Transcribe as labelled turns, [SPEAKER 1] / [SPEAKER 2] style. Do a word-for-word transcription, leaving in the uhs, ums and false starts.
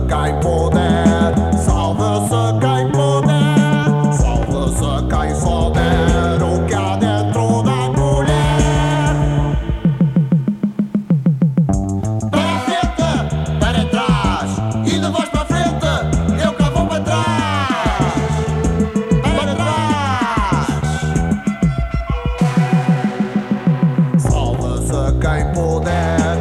[SPEAKER 1] quem puder, salve-se quem puder, salve-se quem souber o que há dentro da colher. Para a frente, para trás, e de voz para a frente, eu cá vou para trás. Para trás. Salve-se quem puder,